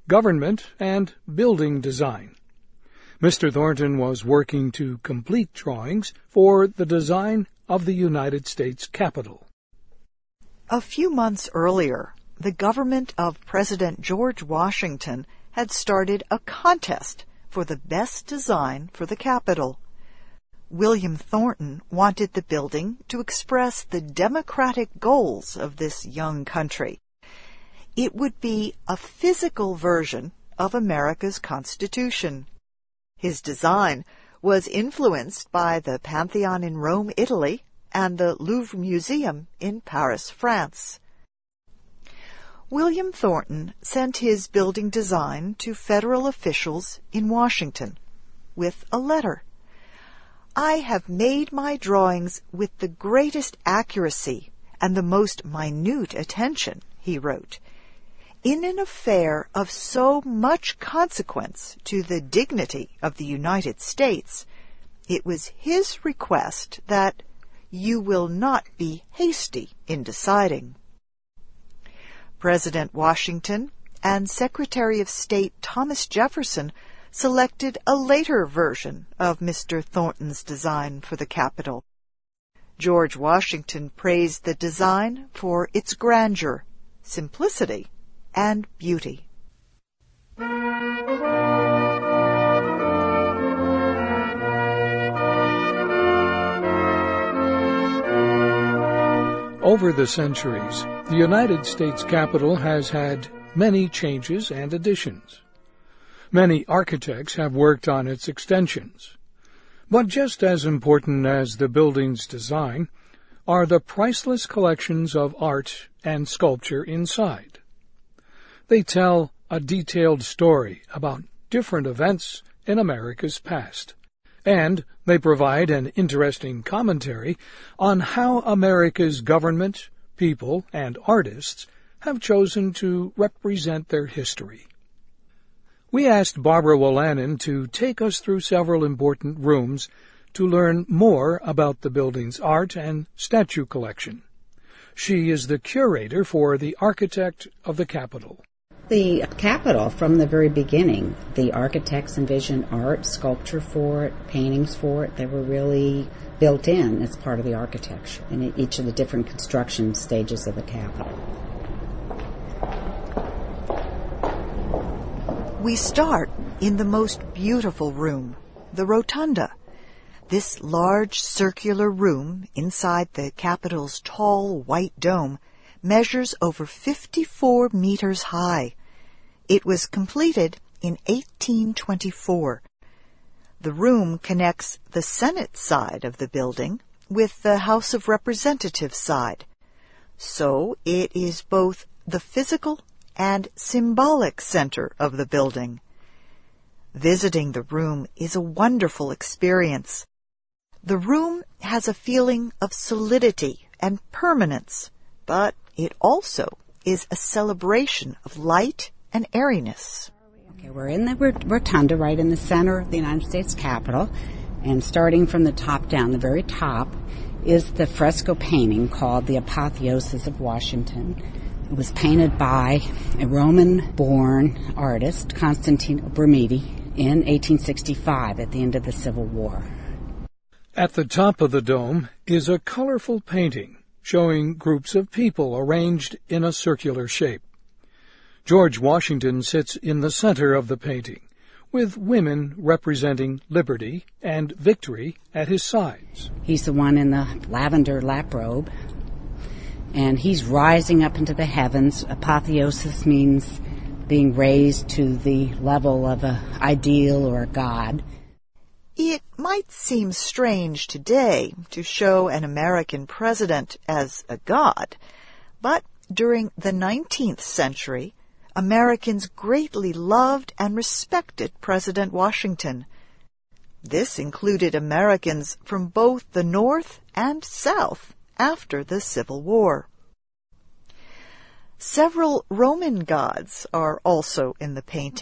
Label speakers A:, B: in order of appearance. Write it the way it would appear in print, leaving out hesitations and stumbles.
A: government, and building design. Mr. Thornton was working to complete drawings for the design of the United States Capitol.
B: A few months earlier, the government of President George Washington had started a contest for the best design for the Capitol. William Thornton wanted the building to express the democratic goals of this young country. It would be a physical version of America's Constitution. His design was influenced by the Pantheon in Rome, Italy, and the Louvre Museum in Paris, France. William Thornton sent his building design to federal officials in Washington with a letter. "I have made my drawings with the greatest accuracy and the most minute attention," he wrote. "In an affair of so much consequence to the dignity of the United States, it was his request that you will not be hasty in deciding." President Washington and Secretary of State Thomas Jefferson selected a later version of Mr. Thornton's design for the Capitol. George Washington praised the design for its grandeur, simplicity, and beauty.
A: Over the centuries, the United States Capitol has had many changes and additions. Many architects have worked on its extensions. But just as important as the building's design are the priceless collections of art and sculpture inside. They tell a detailed story about different events in America's past, and they provide an interesting commentary on how America's government, people, and artists have chosen to represent their history. We asked Barbara Wolanin to take us through several important rooms to learn more about the building's art and statue collection. She is the curator for the architect of the Capitol.
C: The Capitol, from the very beginning, the architects envisioned art, sculpture for it, paintings for it. They were really built in as part of the architecture in each of the different construction stages of the Capitol.
B: We start in the most beautiful room, the Rotunda. This large circular room inside the Capitol's tall white dome measures over 54 meters high. It was completed in 1824. The room connects the Senate side of the building with the House of Representatives side. So it is both the physical and symbolic center of the building. Visiting the room is a wonderful experience. The room has a feeling of solidity and permanence, but it also is a celebration of light and airiness.
C: Okay, we're in the rotunda right in the center of the United States Capitol, and starting from the top down, the very top, is the fresco painting called The Apotheosis of Washington. It was painted by a Roman-born artist, Constantine Brumidi, in 1865 at the end of the Civil War.
A: At the top of the dome is a colorful painting showing groups of people arranged in a circular shape. George Washington sits in the center of the painting, with women representing liberty and victory at his sides.
C: He's the one in the lavender lap robe, and he's rising up into the heavens. Apotheosis means being raised to the level of an ideal or a god.
B: It might seem strange today to show an American president as a god, but during the 19th century, Americans greatly loved and respected President Washington. This included Americans from both the North and South after the Civil War. Several Roman gods are also in the painting.